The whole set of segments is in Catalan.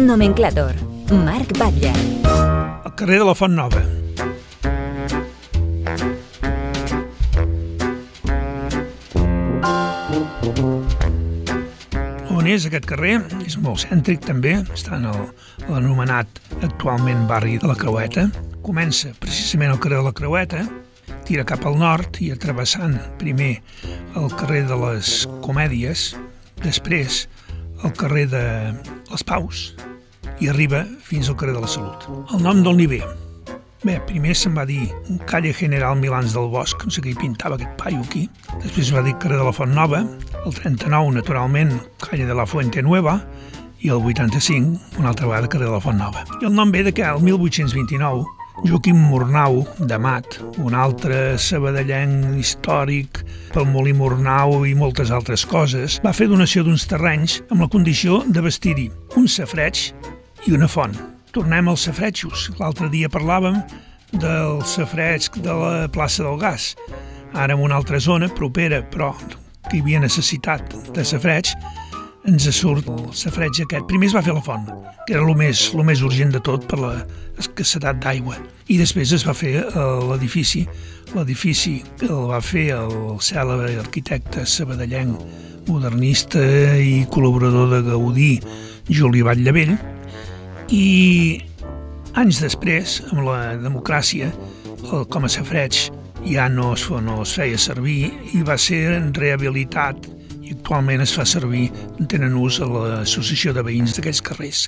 Nomenclàtor. Marc Batlle. Al carrer de la Font Nova. On és aquest carrer? És molt cèntric també, està en l'anomenat actualment barri de la Creueta. Comença precisament al carrer de la Creueta, tira cap al nord i travessant primer el carrer de les Comèdies, després el carrer de les Paus i arriba fins al carrer de la Salut. El nom d'on li ve? Bé, primer se'n va dir Calle General Milans del Bosch, no sé què hi pintava aquest paio aquí. Després va dir carrer de la Font Nova, el 39, naturalment, Calle de la Fuente Nueva, i el 85, una altra vegada carrer de la Font Nova. I el nom ve de que el 1829 Joaquim Murnau d'Amat, un altre sabadellenc històric pel molí Murnau i moltes altres coses, va fer donació d'uns terrenys amb la condició de vestir-hi un safareig i una font. Tornem als safaretjos. L'altre dia parlàvem del safareig de la plaça del Gas. Ara en una altra zona propera, però que hi havia necessitat de safareig, ens surt el safareig aquest. Primer es va fer la font, que era el més urgent de tot per l'escassetat d'aigua. I després es va fer l'edifici. L'edifici el va fer el cèlebre arquitecte sabadellenc, modernista i col·laborador de Gaudí, Juli Batllevell. I anys després, amb la democràcia, com a safareig ja no es feia servir i va ser rehabilitat i actualment es fa servir, tenen ús a l'associació de veïns d'aquells carrers.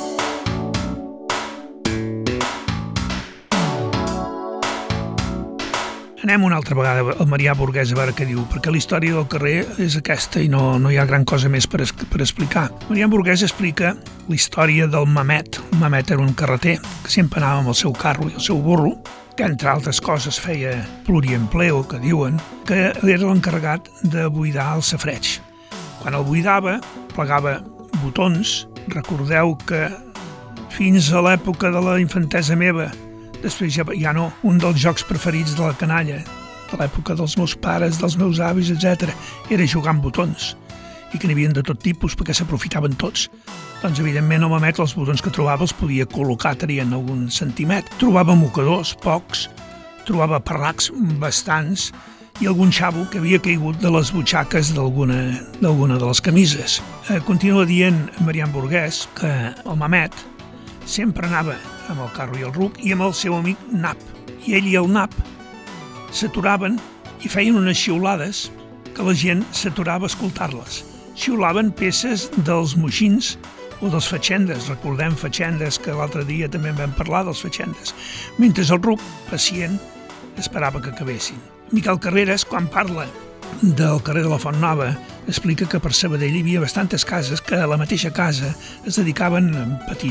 Anem una altra vegada al Marià Burguès a veure què diu, perquè la història del carrer és aquesta i no hi ha gran cosa més per explicar. Marià Burguès explica la història del Mamet. El Mamet era un carreter que sempre anava amb el seu carro i el seu burro, que entre altres coses feia pluriempleo, que diuen, que era l'encarregat de buidar el safareig. Quan el buidava, plegava botons. Recordeu que fins a l'època de la infantesa meva, després ja no, un dels jocs preferits de la canalla, de l'època dels meus pares, dels meus avis, etc., era jugar amb botons, i que n'hi havia de tot tipus perquè s'aprofitaven tots. Doncs, evidentment, el Mamet, els botons que trobava els podia col·locar, tenien algun centimet. Trobava mocadors, pocs, trobava parracs, bastants, i algun xavo que havia caigut de les butxaques d'alguna de les camises. Continua dient Marià Burguès que el Mamet sempre anava amb el carro i el ruc i amb el seu amic Nap. I ell i el Nap s'aturaven i feien unes xiulades que la gent s'aturava a escoltar-les. Xiulaven peces dels moixins o dels fatxendes. Recordem fatxendes, que l'altre dia també en vam parlar dels fatxendes. Mentre el ruc, pacient, esperava que acabessin. Miquel Carreras, quan parla del carrer de la Font Nova, explica que per Sabadell hi havia bastantes cases que a la mateixa casa es dedicaven a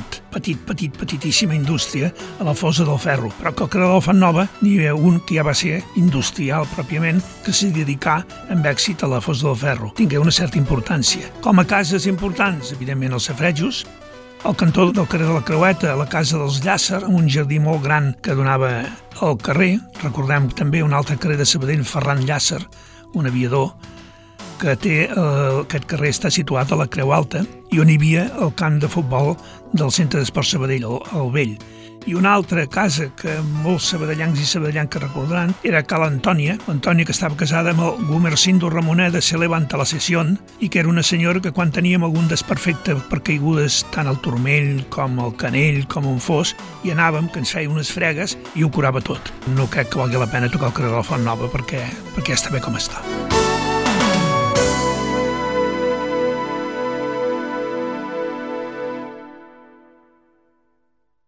petitíssima indústria a la fosa del ferro, però que al carrer de la Font Nova n'hi havia un que ja va ser industrial pròpiament, que s'hi dedicà amb èxit a la fosa del ferro. Tingué una certa importància. Com a cases importants, evidentment els safaretjos, al cantó del carrer de la Creueta, a la casa dels Llàcer, amb un jardí molt gran que donava al carrer. Recordem també un altre carrer de Sabadell, Ferran Llàcer, un aviador, que aquest carrer està situat a la Creu Alta i on hi havia el camp de futbol del Centre d'Esport Sabadell, el Vell. I una altra casa que molts sabadellancs i sabadellanques recordaran era Cal Antònia, que estava casada amb el Gumersindo Ramonet de Se Levanta la Sessió, i que era una senyora que quan teníem algun desperfecte per caigudes tant al turmell com al canell com on fos, hi anàvem, que ens feia unes fregues i ho curava tot. No crec que valgui la pena tocar el carrer de la Font Nova perquè ja està bé com està.